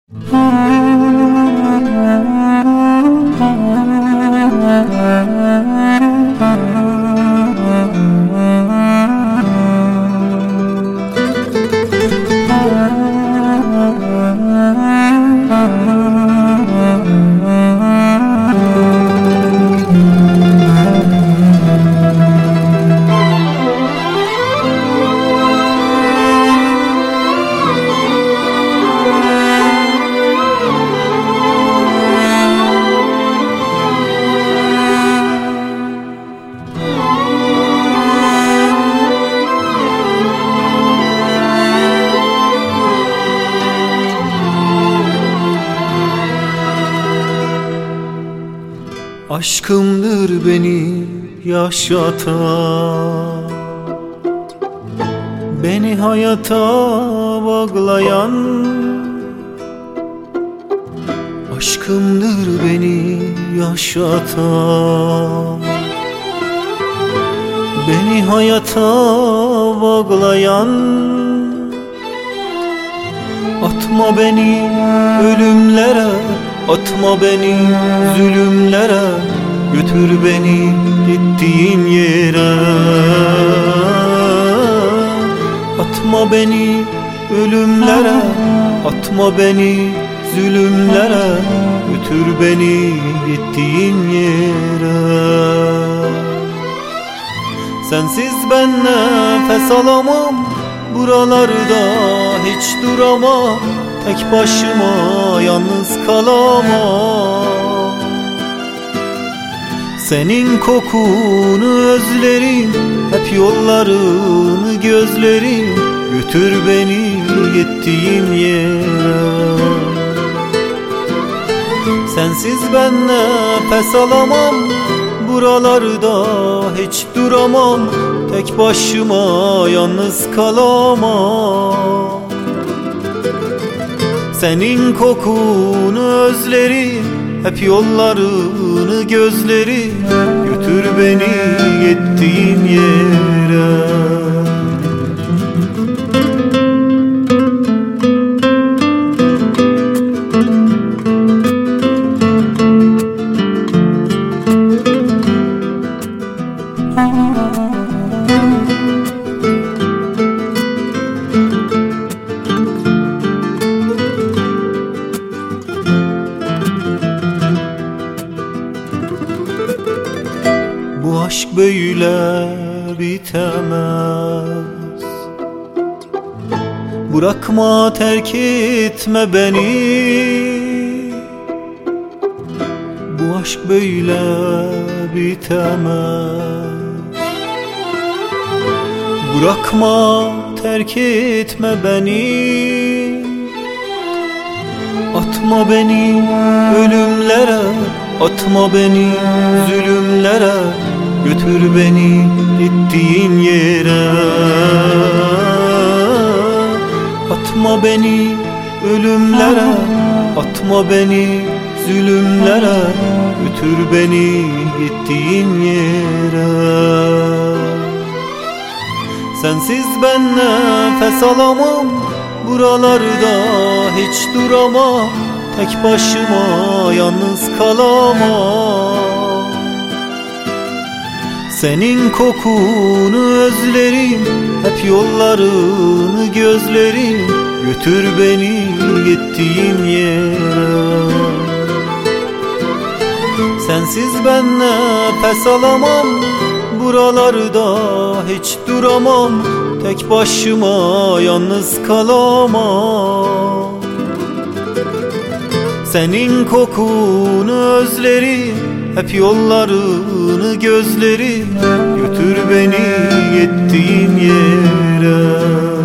Aşkımdır beni yaşatan, beni hayata bağlayan. Aşkımdır beni yaşatan, beni hayata bağlayan. Atma beni ölümlere, atma beni zulümlere, götür beni gittiğin yere. Atma beni ölümlere, atma beni zulümlere, götür beni gittiğin yere. Sensiz ben nefes alamam, buralarda hiç duramam. Tek başıma yalnız kalamam. Senin kokunu özlerim, hep yollarını gözlerim. Götür beni gittiğim yere. Sensiz ben nefes alamam, buralarda hiç duramam. Tek başıma yalnız kalamam. Senin kokunu özlerim, hep yollarını gözlerim. Götür beni gittiğin yere. Bu aşk böyle bitemez. Bırakma, terk etme beni. Bu aşk böyle bitemez. Bırakma, terk etme beni. Atma beni ölümlere, atma beni zulümlere, götür beni gittiğin yere. Atma beni ölümlere, atma beni zulümlere, götür beni gittiğin yere. Sensiz ben nefes alamam, buralarda hiç duramam. Tek başıma yalnız kalamam. Senin kokunu özlerim, hep yollarını gözlerim. Götür beni gittiğim yere. Sensiz ben nefes alamam, buralarda hiç duramam. Tek başıma yalnız kalamam. Senin kokunu özlerim, hep yollarını gözlerim. Götür beni gittiğin yere.